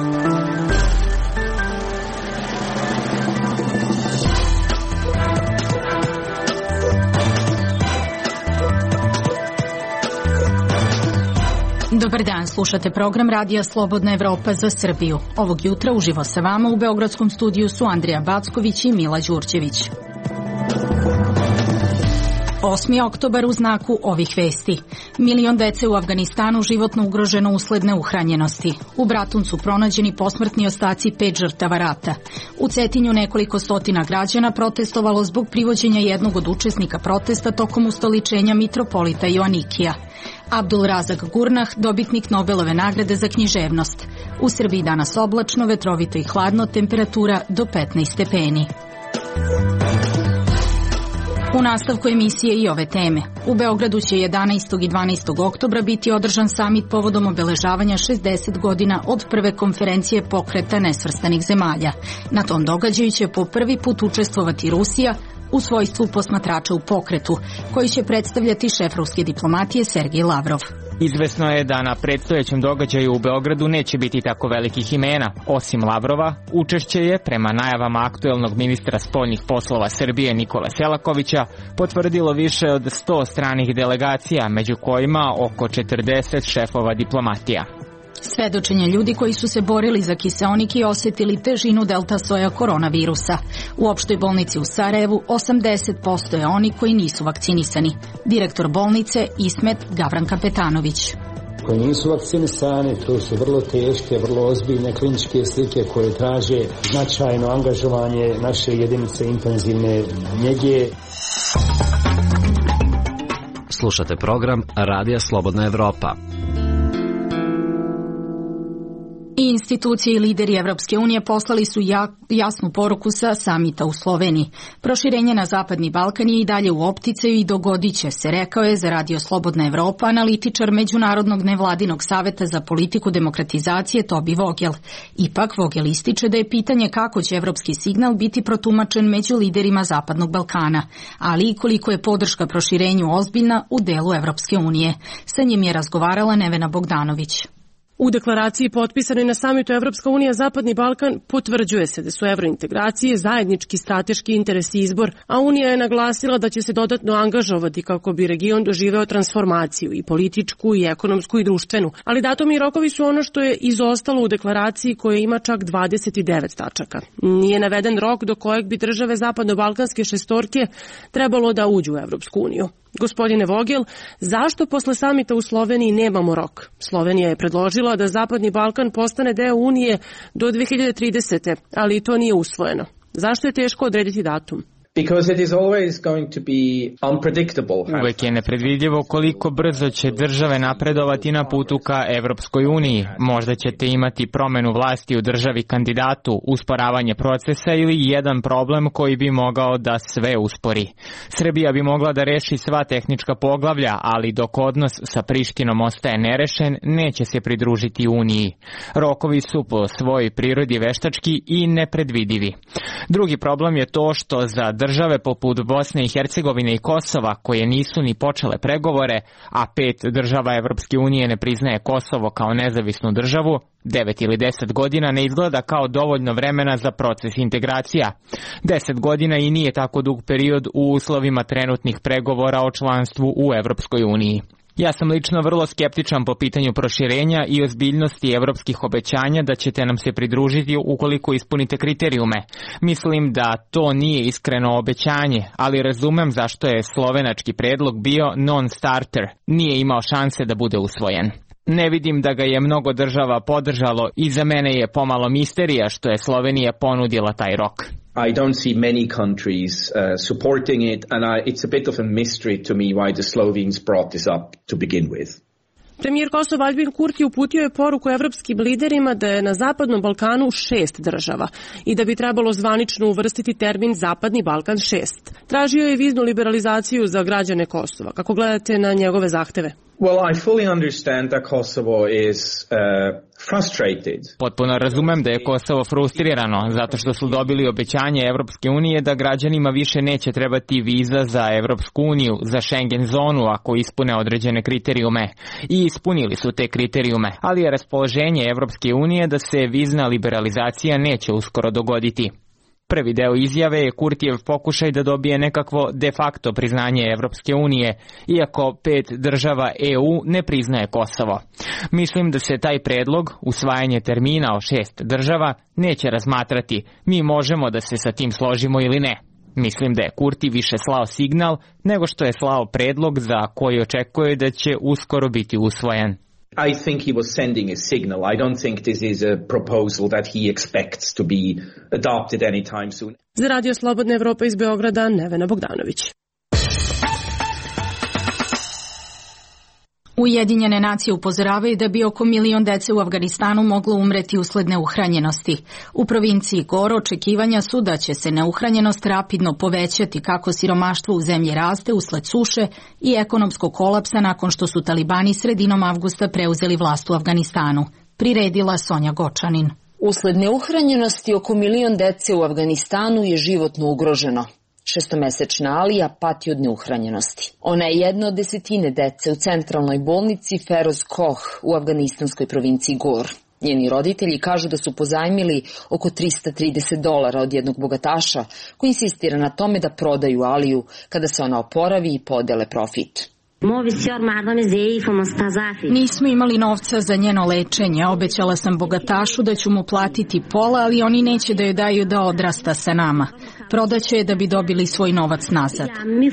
Dobar dan, slušate program Radija Slobodna Evropa za Srbiju. Ovog jutra uživo sa vama u Beogradskom studiju su Andrija Backović i Mila Đurđević. 8. oktobar u znaku ovih vesti. Milion dece u Afganistanu životno ugroženo usled neuhranjenosti. U Bratuncu pronađeni posmrtni ostaci 5 žrtava rata. U Cetinju nekoliko stotina građana protestovalo zbog privođenja jednog od učesnika protesta tokom ustoličenja mitropolita Joanikija. Abdul Razak Gurnah, dobitnik Nobelove nagrade za književnost. U Srbiji danas oblačno, vetrovito i hladno, temperatura do 15 stepeni. U nastavku emisije i ove teme. U Beogradu će 11. i 12. oktobra biti održan samit povodom obeležavanja 60 godina od prve konferencije pokreta nesvrstanih zemalja. Na tom događaju će po prvi put učestvovati Rusija u svojstvu posmatrača u pokretu, koji će predstavljati šef ruske diplomatije Sergej Lavrov. Izvesno je da na predstojećem događaju u Beogradu neće biti tako velikih imena. Osim Lavrova, učešće je, prema najavama aktuelnog ministra spoljnih poslova Srbije Nikole Selakovića, potvrdilo više od 100 stranih delegacija, među kojima oko 40 šefova diplomatija. Svedočenje ljudi koji su se borili za kiseonik i osjetili težinu delta soja koronavirusa. U opštoj bolnici u Sarajevu 80% je oni koji nisu vakcinisani. Direktor bolnice Ismet Gavran Kapetanović. Koji nisu vakcinisani, to su vrlo teške, vrlo ozbiljne kliničke slike koje traže značajno angažovanje naše jedinice intenzivne njege. Slušate program Radija Slobodna Evropa. I institucije i lideri Evropske unije poslali su jasnu poruku sa samita u Sloveniji. Proširenje na Zapadni Balkan je i dalje u opticaju i dogodit će se, rekao je za Radio Slobodna Evropa analitičar Međunarodnog nevladinog saveta za politiku demokratizacije Tobi Vogel. Ipak Vogel ističe da je pitanje kako će evropski signal biti protumačen među liderima Zapadnog Balkana, ali i koliko je podrška proširenju ozbiljna u delu Evropske unije. Sa njim je razgovarala Nevena Bogdanović. U deklaraciji potpisanoj na samitu Evropska unija Zapadni Balkan potvrđuje se da su evrointegracije zajednički strateški interes i izbor, a Unija je naglasila da će se dodatno angažovati kako bi region doživeo transformaciju i političku i ekonomsku i društvenu. Ali datumi i rokovi su ono što je izostalo u deklaraciji koja ima čak 29 tačaka. Nije naveden rok do kojeg bi države zapadno-balkanske šestorke trebalo da uđu u Evropsku uniju. Gospodine Vogel, zašto posle samita u Sloveniji nemamo rok? Slovenija je predložila da Zapadni Balkan postane deo Unije do 2030. ali to nije usvojeno. Zašto je teško odrediti datum? Because it is always going to be unpredictable. Uvek je nepredvidljivo koliko brzo će države napredovati na putu ka Evropskoj uniji. Možda ćete imati promenu vlasti u državi kandidatu, usporavanje procesa ili jedan problem koji bi mogao da sve uspori. Srbija bi mogla da reši sva tehnička poglavlja, ali dok odnos sa Prištinom ostaje nerešen, neće se pridružiti uniji. Rokovi su po svojoj prirodi veštački i nepredvidivi. Drugi problem je to što za države poput Bosne i Hercegovine i Kosova, koje nisu ni počele pregovore, a 5 država Evropske unije ne priznaje Kosovo kao nezavisnu državu, 9 ili 10 godina ne izgleda kao dovoljno vremena za proces integracija. 10 godina i nije tako dug period u uslovima trenutnih pregovora o članstvu u Evropskoj uniji. Ja sam lično vrlo skeptičan po pitanju proširenja i ozbiljnosti evropskih obećanja da ćete nam se pridružiti ukoliko ispunite kriterijume. Mislim da to nije iskreno obećanje, ali razumem zašto je slovenački predlog bio non-starter, nije imao šanse da bude usvojen. Ne vidim da ga je mnogo država podržalo i za mene je pomalo misterija što je Slovenija ponudila taj rok. I don't see many countries supporting it, and it's a bit of a mystery to me why the Slovenes brought this up to begin with. Premijer Kosova Aljbin Kurti uputio je poruku evropskim liderima da je na Zapadnom Balkanu 6 država i da bi trebalo zvanično uvrstiti termin Zapadni Balkan 6. Tražio je viznu liberalizaciju za građane Kosova. Kako gledate na njegove zahteve? Well, I fully understand that Kosovo is frustrated. Potpuno razumem da je Kosovo frustrirano zato što su dobili obećanje Evropske unije da građanima više neće trebati viza za Evropsku uniju, za Schengen zonu ako ispune određene kriterijume. I ispunili su te kriterijume, ali je raspoloženje Evropske unije da se vizna liberalizacija neće uskoro dogoditi. Prvi deo izjave je Kurtijev pokušaj da dobije nekakvo de facto priznanje Evropske unije, iako 5 država EU ne priznaje Kosovo. Mislim da se taj predlog, usvajanje termina o 6 država, neće razmatrati. Mi možemo da se sa tim složimo ili ne. Mislim da je Kurti više slao signal nego što je slao predlog za koji očekuje da će uskoro biti usvojen. I think he was sending a signal. I don't think this is a proposal that he expects to be adopted anytime soon. Za Radio Slobodna Evropa iz Beograda, Nevena Bogdanović. Ujedinjene nacije upozoravaju da bi oko 1 milion dece u Afganistanu moglo umreti usled neuhranjenosti. U provinciji Gor očekivanja su da će se neuhranjenost rapidno povećati kako siromaštvo u zemlji raste usled suše i ekonomskog kolapsa nakon što su talibani sredinom avgusta preuzeli vlast u Afganistanu. Priredila Sonja Gočanin. Usled neuhranjenosti oko 1 milion dece u Afganistanu je životno ugroženo. 6-mesečna Alija pati od neuhranjenosti. Ona je jedna od 10 dece u centralnoj bolnici Feroz Koh u afganistanskoj provinciji Gor. Njeni roditelji kažu da su pozajmili oko $330 od jednog bogataša koji insistira na tome da prodaju Aliju kada se ona oporavi i podele profit. Nismo imali novca za njeno lečenje. Obećala sam bogatašu da ću mu platiti pola, ali oni neće da joj daju da odrasta sa nama. Prodaće je da bi dobili svoj novac nazad.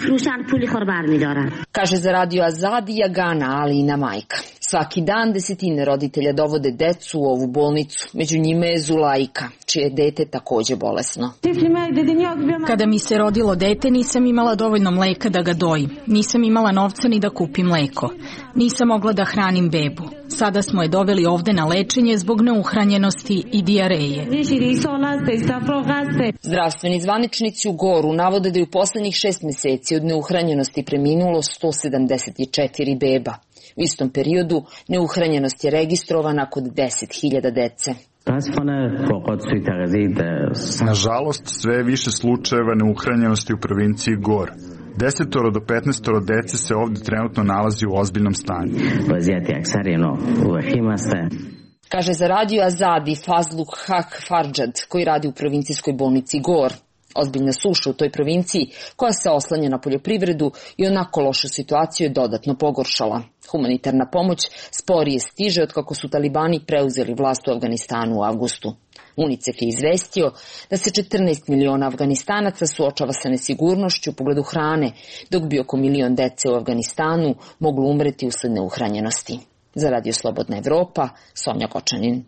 Kaže za Radio Azadi Jagana, Alijina majka. Svaki dan 10 roditelja dovode decu u ovu bolnicu. Među njima je Zulajka, čije dete takođe bolesno. Kada mi se rodilo dete, nisam imala dovoljno mleka da ga dojim. Nisam imala novca ni da kupim mleko. Nisam mogla da hranim bebu. Sada smo je doveli ovde na lečenje zbog neuhranjenosti i dijareje. Zdravstveni zvaničnici u Goru navode da je u poslednjih 6 meseci od neuhranjenosti preminulo 174 beba. U istom periodu neuhranjenost je registrovana kod 10.000 dece. Nažalost, sve je više slučajeva neuhranjenosti u provinciji Gor. 10 do 15 dece se ovde trenutno nalazi u ozbiljnom stanju. Kaže za Radio Azadi Fazluk Hak Farđad, koji radi u provincijskoj bolnici Gor. Ozbiljna suša u toj provinciji, koja se oslanja na poljoprivredu i onako lošu situaciju je dodatno pogoršala. Humanitarna pomoć sporije stiže od kako su talibani preuzeli vlast u Afganistanu u avgustu. UNICEF je izvestio da se 14 miliona Afganistanaca suočava sa nesigurnošću u pogledu hrane, dok bi oko 1 milion dece u Afganistanu moglo umreti usled neuhranjenosti. Za Radio Slobodna Evropa, Sonja Gočanin.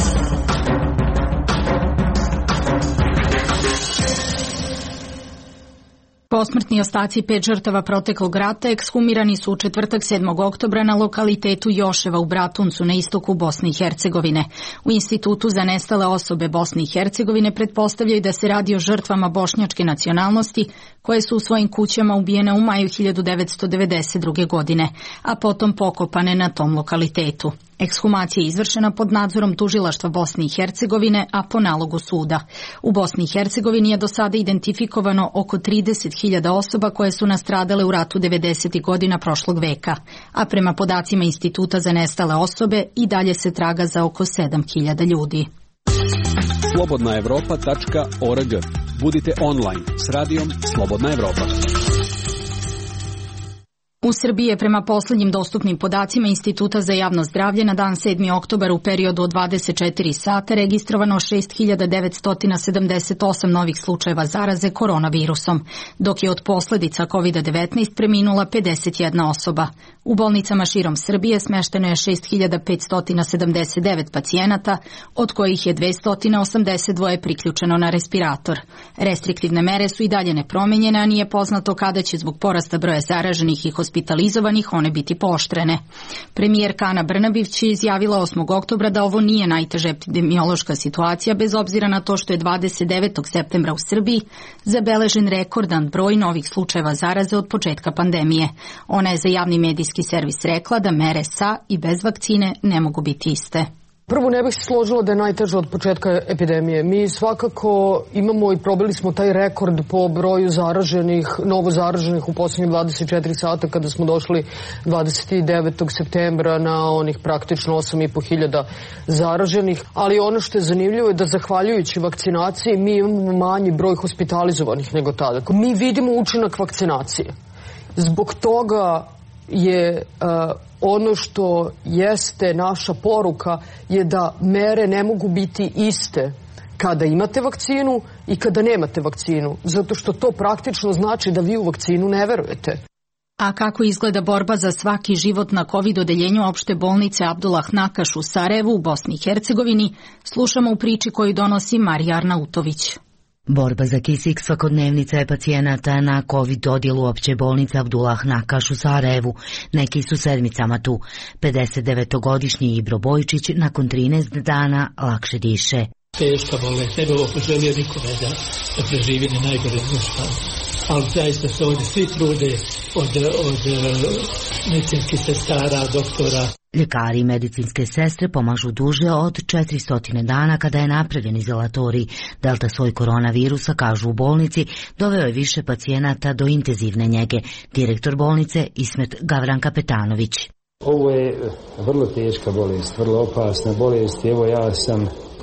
Posmrtni ostaci 5 žrtava proteklog rata ekshumirani su u četvrtak 7. oktobra na lokalitetu Joševa u Bratuncu na istoku Bosne i Hercegovine. U Institutu za nestale osobe Bosne i Hercegovine pretpostavljaju da se radi o žrtvama bošnjačke nacionalnosti koje su u svojim kućama ubijene u maju 1992. godine, a potom pokopane na tom lokalitetu. Ekshumacija je izvršena pod nadzorom tužilaštva Bosne i Hercegovine, a po nalogu suda. U Bosni i Hercegovini je do sada identifikovano oko 30.000 osoba koje su nastradale u ratu 90. godina prošlog veka, a prema podacima Instituta za nestale osobe i dalje se traga za oko 7.000 ljudi. slobodnaevropa.org. Budite online s radijom Slobodna Evropa. U Srbiji je prema poslednjim dostupnim podacima Instituta za javno zdravlje na dan 7. oktobar u periodu od 24 sata registrovano 6.978 novih slučajeva zaraze koronavirusom, dok je od posledica COVID-19 preminula 51 osoba. U bolnicama širom Srbije smešteno je 6.579 pacijenata, od kojih je 282 priključeno na respirator. Restriktivne mere su i dalje nepromenjene, a nije poznato kada će zbog porasta broja zaraženih i hospitalizacija hospitalizovanih one biti pooštrene. Premijerka Ana Brnabić je izjavila 8. oktobra da ovo nije najteža epidemiološka situacija, bez obzira na to što je 29. septembra u Srbiji zabeležen rekordan broj novih slučajeva zaraze od početka pandemije. Ona je za javni medijski servis rekla da mere sa i bez vakcine ne mogu biti iste. Prvo, ne bih se složila da je najteže od početka epidemije. Mi svakako imamo i probili smo taj rekord po broju zaraženih, novo zaraženih u posljednjih 24 sata kada smo došli 29. septembra na onih praktično 8.500 zaraženih. Ali ono što je zanimljivo je da zahvaljujući vakcinaciji mi imamo manji broj hospitalizovanih nego tada. Mi vidimo učinak vakcinacije. Zbog toga je ono što jeste naša poruka je da mere ne mogu biti iste kada imate vakcinu i kada nemate vakcinu, zato što to praktično znači da vi u vakcinu ne verujete. A kako izgleda borba za svaki život na COVID odeljenju opšte bolnice Abdullah Nakaš u Sarajevu u Bosni i Hercegovini, slušamo u priči koju donosi Marija Arnautović. Borba za kisik svakodnevnica je pacijenata na COVID odjelu opće bolnice Abdullah Nakaš u Sarajevu. Neki su sedmicama tu. 59-godišnji Ibro Bojčić nakon 13 dana lakše diše. Teška bolest, ne bi ovo poželio nikome da preživi na najgore ništa. Ali zaista se ovdje svi trude od medicinskih sestara, doktora. Ljekari i medicinske sestre pomažu duže od 400 dana kada je napravljen izolatorij. Delta soj koronavirusa, kažu u bolnici, doveo je više pacijenata do intenzivne njege. Direktor bolnice Ismet Gavran Kapetanović. Ovo je vrlo teška bolest, vrlo opasna bolest. Evo ja sam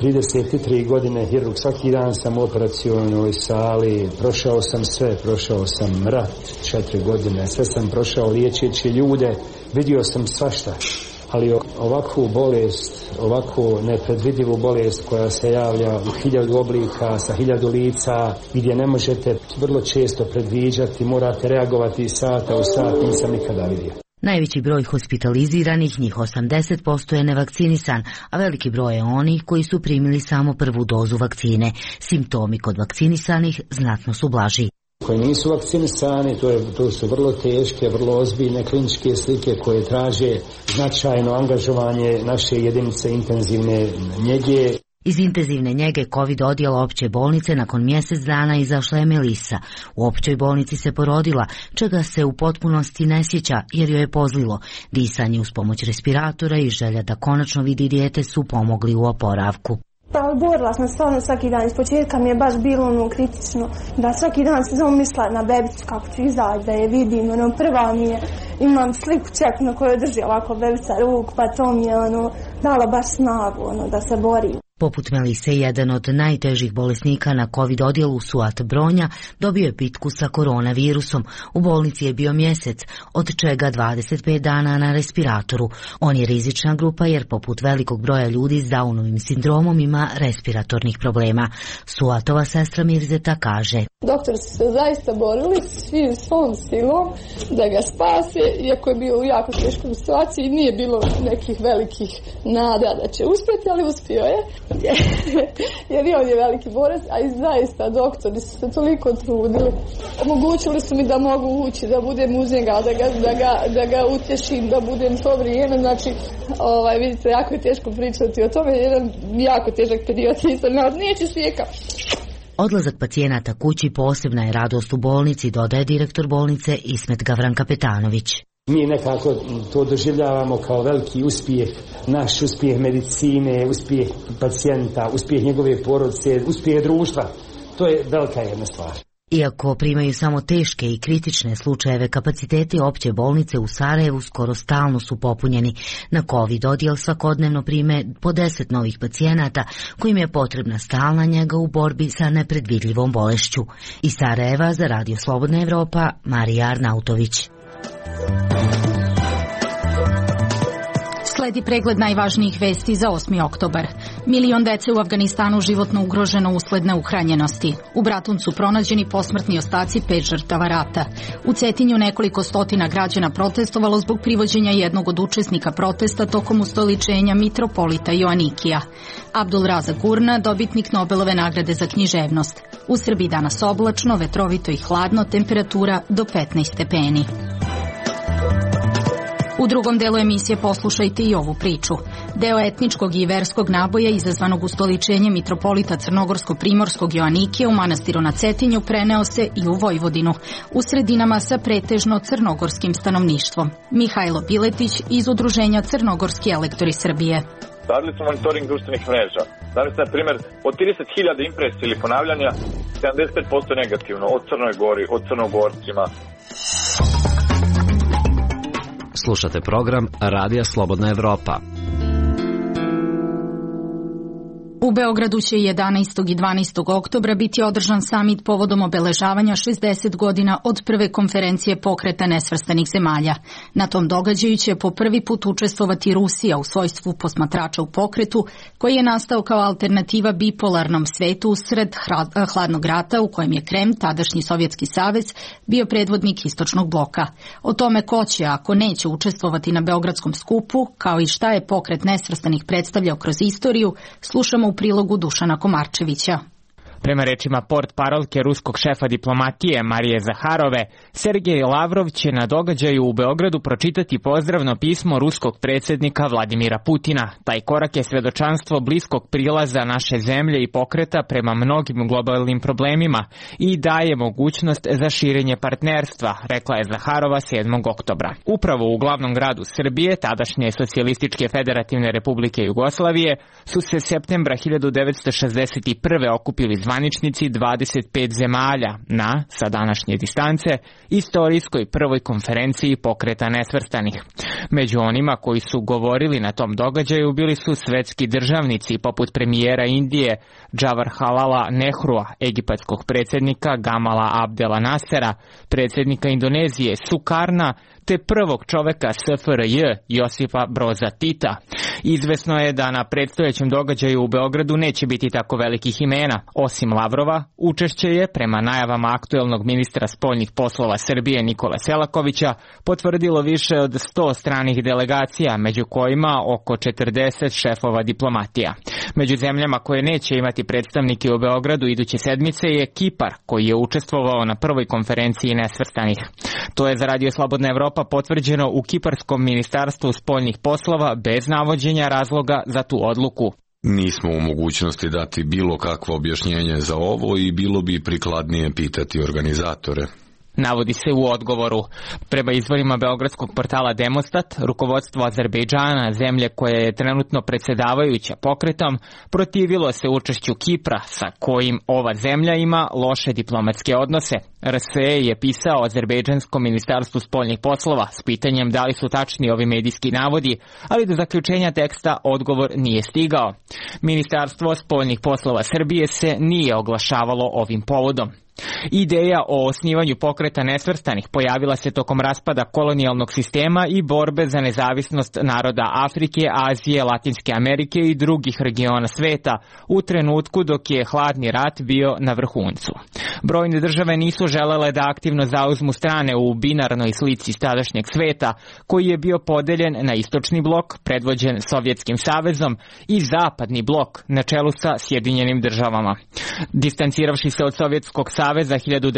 33 godine hirurg, svaki dan sam u operacionoj sali, prošao sam sve, prošao sam rat 4 godine, sve sam prošao liječeći ljude, vidio sam svašta. Ali ovakvu bolest, ovakvu nepredvidivu bolest koja se javlja u 1000 oblika, sa 1000 lica, gdje ne možete vrlo često predviđati, morate reagovati sata u sat, nisam nikada vidio. Najveći broj hospitaliziranih, njih 80%, je nevakcinisan, a veliki broj je onih koji su primili samo prvu dozu vakcine. Simptomi kod vakcinisanih znatno su blaži. Koji nisu vakcinisani, to su vrlo teške, vrlo ozbiljne kliničke slike koje traže značajno angažovanje naše jedinice intenzivne njege. Iz intenzivne njege COVID odjela opće bolnice nakon mjesec dana izašla je Melisa. U općoj bolnici se porodila, čega se u potpunosti ne sjeća jer joj je pozlilo. Disanje uz pomoć respiratora i želja da konačno vidi dijete su pomogli u oporavku. Pa borila sam stvarno svaki dan, iz početka mi je baš bilo kritično, da svaki dan sam samo mislila na bebicu kako ću izaći, da je vidim, prva mi je, imam sliku čak na kojoj drži ovako bebica ruku, pa to mi je dala baš snagu, da se borim. Poput Melise, jedan od najtežih bolesnika na COVID odjelu, Suat Bronja, dobio je pitku sa koronavirusom. U bolnici je bio mjesec, od čega 25 dana na respiratoru. On je rizična grupa jer poput velikog broja ljudi s Downovim sindromom ima respiratornih problema. Suatova sestra Mirzeta kaže: Doktori su se zaista borili svom silom da ga spase, iako je bio u jako teškoj situaciji, nije bilo nekih velikih nada da će uspjeti, ali uspio je. Jer on je veliki borac, a i zaista doktori su se toliko trudili. Omogućili su mi da mogu ući, da budem uz njega, da ga utješim, da budem to vrijeme. Znači, vidite, jako je teško pričati o tome, jedan jako težak period isto neće svijeka. Odlazak pacijenata kući posebna je radost u bolnici, dodaje direktor bolnice Ismet Gavran Kapetanović. Mi nekako to doživljavamo kao veliki uspjeh, naš uspjeh medicine, uspjeh pacijenta, uspjeh njegove porodice, uspjeh društva. To je velika jedna stvar. Iako primaju samo teške i kritične slučajeve, kapaciteti opće bolnice u Sarajevu skoro stalno su popunjeni. Na COVID odjel svakodnevno prime po 10 novih pacijenata kojim je potrebna stalna njega u borbi sa nepredvidljivom bolešću. Iz Sarajeva za Radio Slobodna Evropa, Marija Arnautović. Sledi pregled najvažnijih vesti za 8. oktobar. Milion dece u Afganistanu životno ugroženo usled neuhranjenosti. U Bratuncu pronađeni posmrtni ostaci 5 žrtava rata. U Cetinju nekoliko stotina građana protestovalo zbog privođenja jednog od učesnika protesta tokom ustoličenja mitropolita Joanikija. Abdul Razak Gurna, dobitnik Nobelove nagrade za književnost. U Srbiji danas oblačno, vetrovito i hladno, temperatura do 15 stepeni. U drugom delu emisije poslušajte i ovu priču. Deo etničkog i verskog naboja izazvanog ustoličenjem mitropolita Crnogorsko-Primorskog Joanikija u manastiru na Cetinju preneo se i u Vojvodinu, u sredinama sa pretežno crnogorskim stanovništvom. Mihajlo Biletić iz udruženja Crnogorski elektori Srbije. Radili smo monitoring društvenih mreža. Danas, na primjer, od 30.000 impresija ili ponavljanja, 75% negativno, od Crnoj Gori, od Crnogorcima. Slušate program Radija Slobodna Evropa. U Beogradu će 11. i 12. oktobra biti održan samit povodom obeležavanja 60 godina od prve konferencije pokreta nesvrstanih zemalja. Na tom događaju će po prvi put učestvovati Rusija u svojstvu posmatrača u pokretu, koji je nastao kao alternativa bipolarnom svetu usred hladnog rata u kojem je Kreml, tadašnji Sovjetski savez, bio predvodnik istočnog bloka. O tome ko će, ako neće učestvovati na Beogradskom skupu, kao i šta je pokret nesvrstanih predstavljao kroz istoriju, slušamo u prilogu Dušana Komarčevića. Prema rečima portparolke ruskog šefa diplomatije Marije Zaharove, Sergej Lavrov će na događaju u Beogradu pročitati pozdravno pismo ruskog predsjednika Vladimira Putina. Taj korak je svedočanstvo bliskog prilaza naše zemlje i pokreta prema mnogim globalnim problemima i daje mogućnost za širenje partnerstva, rekla je Zaharova 7. oktobra. Upravo u glavnom gradu Srbije, tadašnje Socijalističke federativne republike Jugoslavije, su se septembra 1961. okupili zvaničnici 25 zemalja na, sa današnje distance, istorijskoj prvoj konferenciji pokreta nesvrstanih. Među onima koji su govorili na tom događaju bili su svetski državnici poput premijera Indije Jawaharlala Nehrua, egipatskog predsjednika Gamala Abdela Nasera, predsjednika Indonezije Sukarna, te prvog čoveka SFRJ Josipa Broza Tita. Izvesno je da na predstojećem događaju u Beogradu neće biti tako velikih imena. Osim Lavrova, učešće je, prema najavama aktuelnog ministra spoljnih poslova Srbije Nikola Selakovića, potvrdilo više od 100 stranih delegacija, među kojima oko 40 šefova diplomatija. Među zemljama koje neće imati predstavnike u Beogradu iduće sedmice je Kipar, koji je učestvovao na prvoj konferenciji nesvrstanih. To je za Radio Slobodna Evropa potvrđeno u Kiparskom ministarstvu spoljnih poslova bez navođenja razloga za tu odluku. Nismo u mogućnosti dati bilo kakvo objašnjenje za ovo i bilo bi prikladnije pitati organizatore. Navodi se u odgovoru. Prema izvorima beogradskog portala Demostat, rukovodstvo Azerbejdžana, zemlje koja je trenutno predsjedavajuća pokretom, protivilo se učešću Kipra, sa kojim ova zemlja ima loše diplomatske odnose. RSE je pisao Azerbejdžanskom ministarstvu spoljnih poslova s pitanjem da li su tačni ovi medijski navodi, ali do zaključenja teksta odgovor nije stigao. Ministarstvo spoljnih poslova Srbije se nije oglašavalo ovim povodom. Ideja o osnivanju pokreta nesvrstanih pojavila se tokom raspada kolonijalnog sistema i borbe za nezavisnost naroda Afrike, Azije, Latinske Amerike i drugih regiona sveta u trenutku dok je hladni rat bio na vrhuncu. Brojne države nisu želele da aktivno zauzmu strane u binarnoj slici tadašnjeg sveta, koji je bio podeljen na istočni blok, predvođen Sovjetskim savezom, i zapadni blok, na čelu sa Sjedinjenim državama. Distanciravši se od Sovjetskog saveza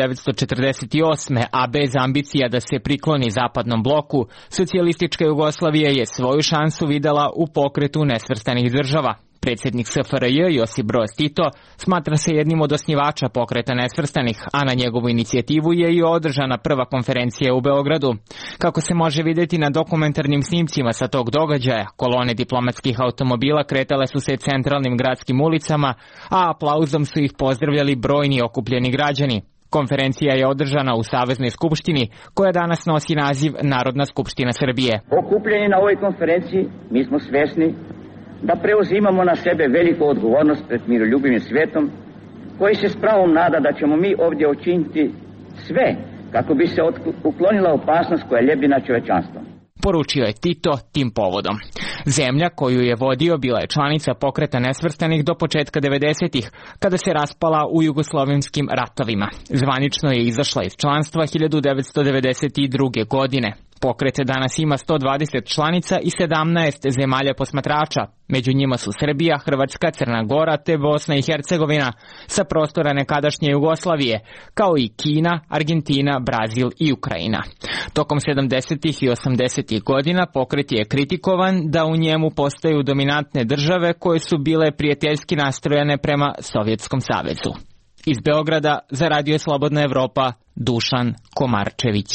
1948. a bez ambicija da se prikloni zapadnom bloku, socijalistička Jugoslavija je svoju šansu videla u pokretu nesvrstanih država. Predsjednik SFRJ Josip Broz Tito smatra se jednim od osnivača pokreta nesvrstanih, a na njegovu inicijativu je i održana prva konferencija u Beogradu. Kako se može vidjeti na dokumentarnim snimcima sa tog događaja, kolone diplomatskih automobila kretale su se centralnim gradskim ulicama, a aplauzom su ih pozdravljali brojni okupljeni građani. Konferencija je održana u Saveznoj skupštini, koja danas nosi naziv Narodna skupština Srbije. Okupljeni na ovoj konferenciji mi smo svesni da preuzimamo na sebe veliku odgovornost pred miroljubivim svijetom, koji se s pravom nada da ćemo mi ovdje učiniti sve kako bi se uklonila opasnost koja ljebi na čovečanstvo. Poručio je Tito tim povodom. Zemlja koju je vodio bila je članica pokreta nesvrstanih do početka 90-ih, kada se raspala u jugoslovenskim ratovima. Zvanično je izašla iz članstva 1992. godine. Pokret danas ima 120 članica i 17 zemalja posmatrača. Među njima su Srbija, Hrvatska, Crna Gora te Bosna i Hercegovina sa prostora nekadašnje Jugoslavije, kao i Kina, Argentina, Brazil i Ukrajina. Tokom 70. i 80. godina pokret je kritikovan da u njemu postaju dominantne države koje su bile prijateljski nastrojene prema Sovjetskom savezu. Iz Beograda za Radio Slobodna Evropa, Dušan Komarčević.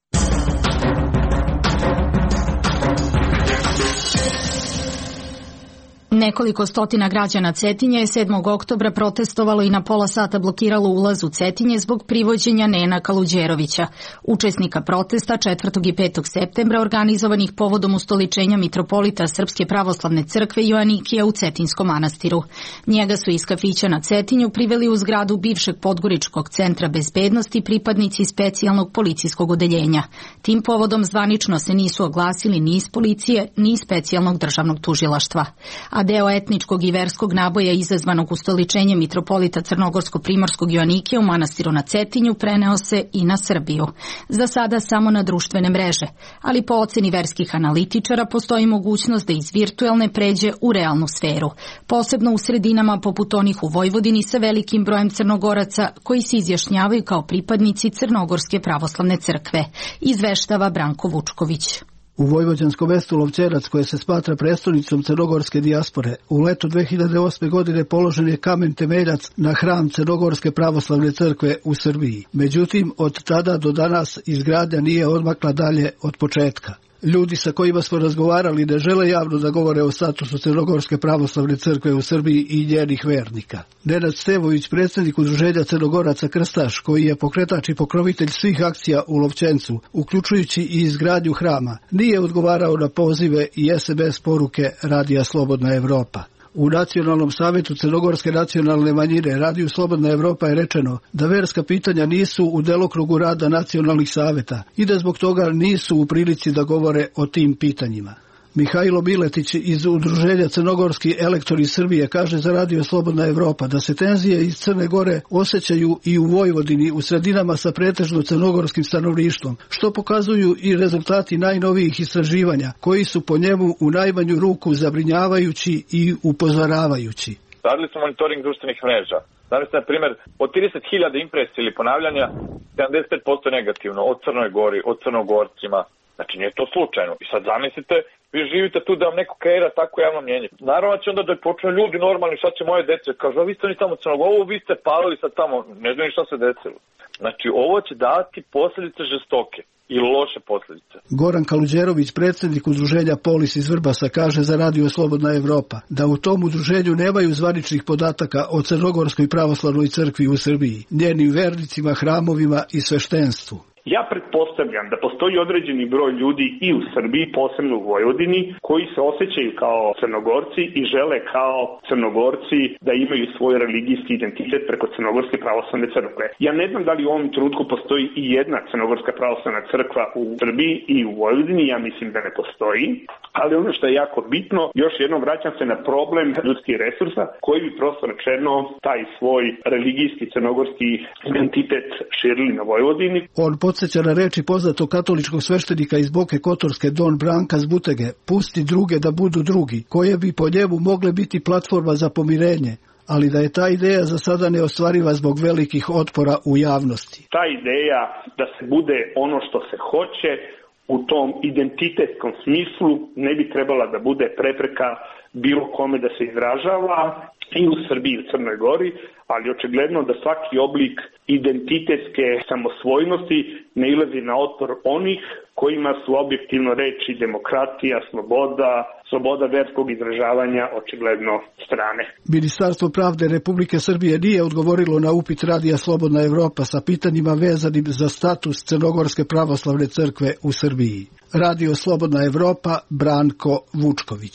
Nekoliko stotina građana Cetinja je 7. oktobra protestovalo i na pola sata blokiralo ulaz u Cetinje zbog privođenja Nena Kaluđerovića, učesnika protesta 4. i 5. septembra organizovanih povodom ustoličenja mitropolita Srpske pravoslavne crkve Joanikija u Cetinskom manastiru. Njega su iz kafića na Cetinju priveli u zgradu bivšeg Podgoričkog centra bezbednosti pripadnici specijalnog policijskog odeljenja. Tim povodom zvanično se nisu oglasili ni iz policije, ni iz specijalnog državnog tužilaštva. A deo etničkog i verskog naboja izazvanog ustoličenjem mitropolita Crnogorsko-primorskog Joanikija u manastiru na Cetinju preneo se i na Srbiju. Za sada samo na društvene mreže, ali po oceni verskih analitičara postoji mogućnost da iz virtuelne pređe u realnu sferu, posebno u sredinama poput onih u Vojvodini sa velikim brojem Crnogoraca koji se izjašnjavaju kao pripadnici Crnogorske pravoslavne crkve, izveštava Branko Vučković. U vojvođanskom mestu Lovćenac, koje se smatra prestonicom crnogorske dijaspore, u letu 2008. godine položen je kamen temeljac na hram Crnogorske pravoslavne crkve u Srbiji. Međutim, od tada do danas izgradnja nije odmakla dalje od početka. Ljudi sa kojima smo razgovarali ne žele javno da govore o statusu Crnogorske pravoslavne crkve u Srbiji i njenih vernika. Nenad Stevović, predsjednik Udruženja Crnogoraca Krstaš, koji je pokretač i pokrovitelj svih akcija u Lovćencu, uključujući i izgradnju hrama, nije odgovarao na pozive i SMS poruke Radija Slobodna Evropa. U Nacionalnom savetu Crnogorske nacionalne manjine Radiju Slobodna Evropa je rečeno da verska pitanja nisu u delokrugu rada nacionalnih saveta i da zbog toga nisu u prilici da govore o tim pitanjima. Mihajlo Miletić iz Udruženja Crnogorski elektori Srbije kaže za Radio Slobodna Evropa da se tenzije iz Crne Gore osjećaju i u Vojvodini u sredinama sa pretežno crnogorskim stanovništvom, što pokazuju i rezultati najnovijih istraživanja koji su po njemu u najmanju ruku zabrinjavajući i upozoravajući. Radili smo monitoring društvenih mreža. Danas, na primjer, od 30.000 impresija ili ponavljanja, 75% negativno od Crnoj Gori, od Crnogorcima. Znači, nije to slučajno. I sad zamislite, vi živite tu da vam neko kreira tako javno mnjenje. Naravno će onda da počne ljudi normalni, šta će moje dece? Kažu, a vi ste oni tamo Crnogoru, vi ste palili sad tamo, ne znam ni šta se desilo. Znači, ovo će dati posljedice žestoke i loše posljedice. Goran Kaluđerović, predsjednik udruženja Polis iz Vrbasa, kaže za Radio Slobodna Evropa da u tom udruženju nemaju zvaničnih podataka o Crnogorskoj pravoslavnoj crkvi u Srbiji, njenim vernicima, hramovima i sveštenstvu. Ja pretpostavljam da postoji određeni broj ljudi i u Srbiji, posebno u Vojvodini, koji se osjećaju kao Crnogorci i žele kao Crnogorci da imaju svoj religijski identitet preko Crnogorske pravoslavne crkve. Ja ne znam da li u ovom trenutku postoji i jedna Crnogorska pravoslavna crkva u Srbiji i u Vojvodini, ja mislim da ne postoji, ali ono što je jako bitno, još jednom vraćam se na problem ljudskih resursa koji bi prosto rečeno taj svoj religijski crnogorski identitet širili na Vojvodini. On podsjeća na reči poznatog katoličkog sveštenika iz Boke Kotorske Don Branka Zbutege, pusti druge da budu drugi, koje bi po njemu mogle biti platforma za pomirenje, ali da je ta ideja za sada neostvariva zbog velikih otpora u javnosti. Ta ideja da se bude ono što se hoće u tom identitetskom smislu ne bi trebala da bude prepreka bilo kome da se izražava i u Srbiji i u Crnoj Gori, ali očigledno da svaki oblik identitetske samosvojnosti nailazi na otpor onih kojima su objektivno reči demokratija, sloboda verskog izražavanja očigledno strane. Ministarstvo pravde Republike Srbije nije odgovorilo na upit Radija Slobodna Evropa sa pitanjima vezanim za status Crnogorske pravoslavne crkve u Srbiji. Radio Slobodna Evropa, Branko Vučković.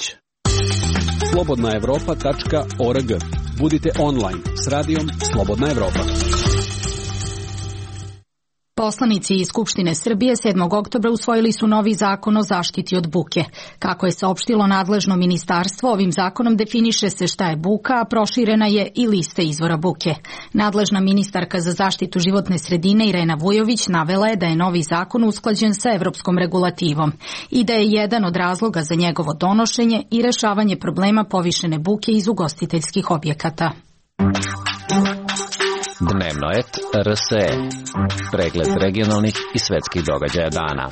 slobodnaevropa.org. Budite online s Radijom Slobodna Evropa. Poslanici iz Skupštine Srbije 7. oktobra usvojili su novi zakon o zaštiti od buke. Kako je saopštilo nadležno ministarstvo, ovim zakonom definiše se šta je buka, a proširena je i lista izvora buke. Nadležna ministarka za zaštitu životne sredine Irena Vujović navela je da je novi zakon usklađen sa evropskom regulativom i da je jedan od razloga za njegovo donošenje i rešavanje problema povišene buke iz ugostiteljskih objekata. Dnevno et RSE. Pregled regionalnih i svetskih događaja dana.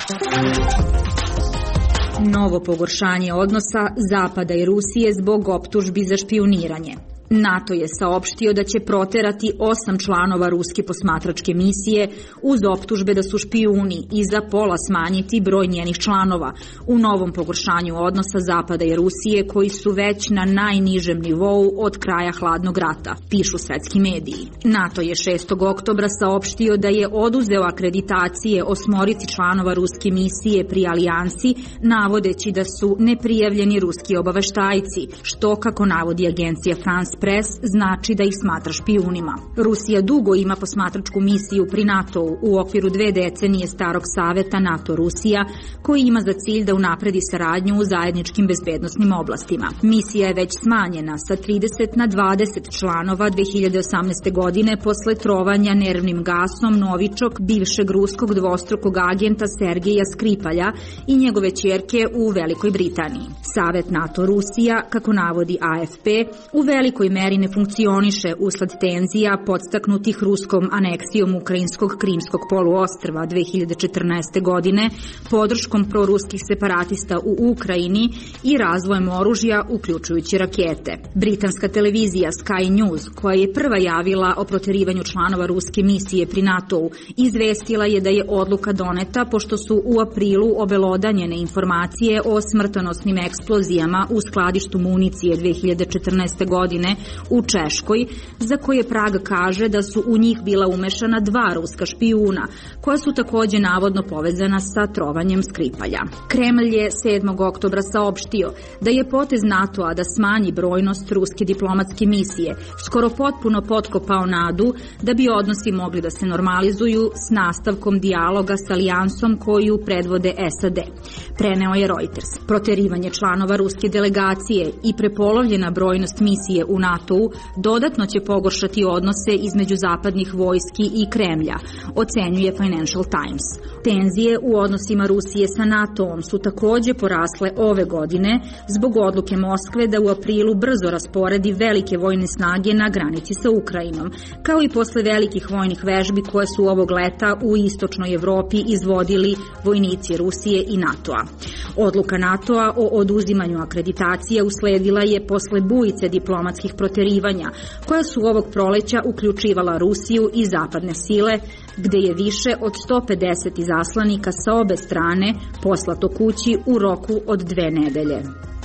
Novo pogoršanje odnosa Zapada i Rusije zbog optužbi za špijuniranje. NATO je saopštio da će proterati 8 članova ruske posmatračke misije uz optužbe da su špijuni i za pola smanjiti broj njenih članova u novom pogoršanju odnosa Zapada i Rusije koji su već na najnižem nivou od kraja hladnog rata, pišu svetski mediji. NATO je 6. oktobra saopštio da je oduzeo akreditacije 8 članova ruske misije pri alijansi, navodeći da su neprijavljeni ruski obaveštajci, što, kako navodi agencija France Press, znači da ih smatra špijunima. Rusija dugo ima posmatračku misiju pri NATO-u u okviru 2 decenije starog saveta NATO-Rusija, koji ima za cilj da unapredi saradnju u zajedničkim bezbednosnim oblastima. Misija je već smanjena sa 30 na 20 članova 2018. godine posle trovanja nervnim gasom novičog bivšeg ruskog dvostrukog agenta Sergeja Skripalja i njegove ćerke u Velikoj Britaniji. Savet NATO-Rusija, kako navodi AFP, u velikoj meri ne funkcioniše usled tenzija podstaknutih ruskom aneksijom ukrajinskog Krimskog poluostrva 2014. godine, podrškom proruskih separatista u Ukrajini i razvojem oružja, uključujući rakete. Britanska televizija Sky News, koja je prva javila o proterivanju članova ruske misije pri NATO-u, izvestila je da je odluka doneta pošto su u aprilu obelodanjene informacije o smrtonosnim eksplozijama u skladištu municije 2014. godine u Češkoj, za koje Prag kaže da su u njih bila umešana 2 ruska špijuna, koja su takođe navodno povezana sa trovanjem Skripalja. Kremlj je 7. oktobra saopštio da je potez NATO-a da smanji brojnost ruske diplomatske misije skoro potpuno potkopao nadu da bi odnosi mogli da se normalizuju s nastavkom dijaloga s alijansom koju predvode SAD. Preneo je Reuters. Proterivanje članova ruske delegacije i prepolovljena brojnost misije u NATO-u dodatno će pogoršati odnose između zapadnih vojski i Kremlja, ocenjuje Financial Times. Tenzije u odnosima Rusije sa NATO-om su takođe porasle ove godine zbog odluke Moskve da u aprilu brzo rasporedi velike vojne snage na granici sa Ukrajinom, kao i posle velikih vojnih vežbi koje su ovog leta u istočnoj Evropi izvodili vojnici Rusije i NATO-a. Odluka NATO-a o oduzimanju akreditacije usledila je posle bujice diplomatskih proterivanja, koja su ovog proleća uključivala Rusiju i zapadne sile, gde je više od 150 izaslanika sa obe strane poslato kući u roku od 2 nedelje.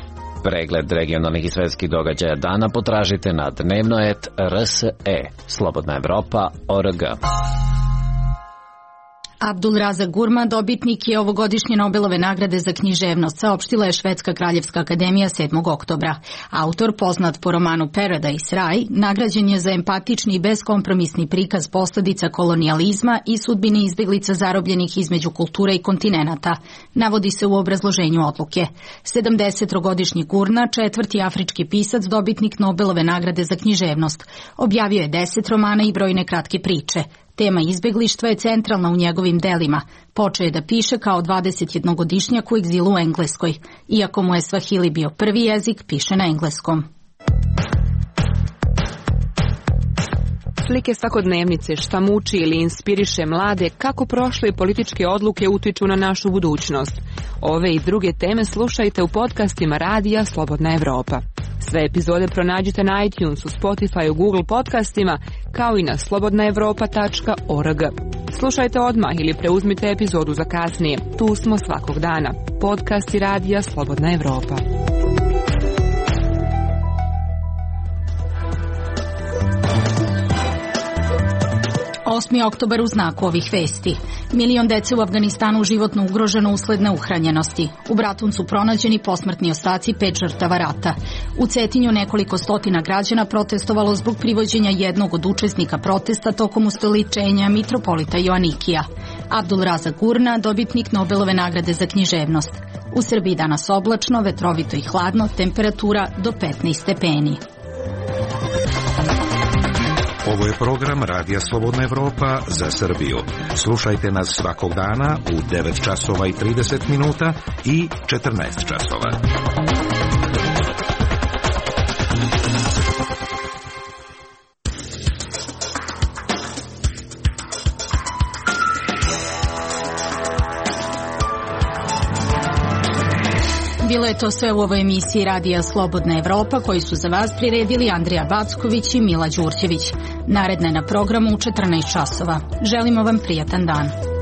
Pregled regionalnih i svetskih događaja dana potražite na dnevnoet.rse. Slobodna Evropa.org. Abdulrazak Gurma dobitnik je ovogodišnje Nobelove nagrade za književnost, saopštila je Švedska kraljevska akademija 7. oktobra. Autor, poznat po romanu Paradise Raj, nagrađen je za empatični i beskompromisni prikaz posledica kolonijalizma i sudbine izbeglica zarobljenih između kultura i kontinenata, navodi se u obrazloženju odluke. 70-godišnji Gurna, 4. afrički pisac, dobitnik Nobelove nagrade za književnost, objavio je 10 romana i brojne kratke priče. Tema izbeglištva je centralna u njegovim delima. Počeo je da piše kao 21-godišnjak u egzilu u Engleskoj. Iako mu je Svahili bio prvi jezik, piše na engleskom. Slike svakodnevnice, šta muči ili inspiriše mlade, kako prošle političke odluke utiču na našu budućnost. Ove i druge teme slušajte u podcastima Radija Slobodna Evropa. Sve epizode pronađite na iTunesu, Spotify, Google podcastima, kao i na slobodnaevropa.org. Slušajte odmah ili preuzmite epizodu za kasnije. Tu smo svakog dana. Podcasti Radija Slobodna Evropa. 8. oktobar u znaku ovih vesti. Milion dece u Afganistanu životno ugroženo usled neuhranjenosti. U Bratuncu pronađeni posmrtni ostaci 5 žrtava rata. U Cetinju nekoliko stotina građana protestovalo zbog privođenja jednog od učesnika protesta tokom ustoličenja mitropolita Joanikija. Abdul Razak Gurna, dobitnik Nobelove nagrade za književnost. U Srbiji danas oblačno, vetrovito i hladno, temperatura do 15 stepeni. Ovo je program Radija Slobodna Evropa za Srbiju. Slušajte nas svakog dana u 9 časova i 30 minuta i 14 časova. Bilo je to sve u ovoj emisiji Radija Slobodna Evropa, koji su za vas priredili Andrija Backović i Mila Đurđević. Naredna je na programu u 14 časova. Želimo vam prijatan dan.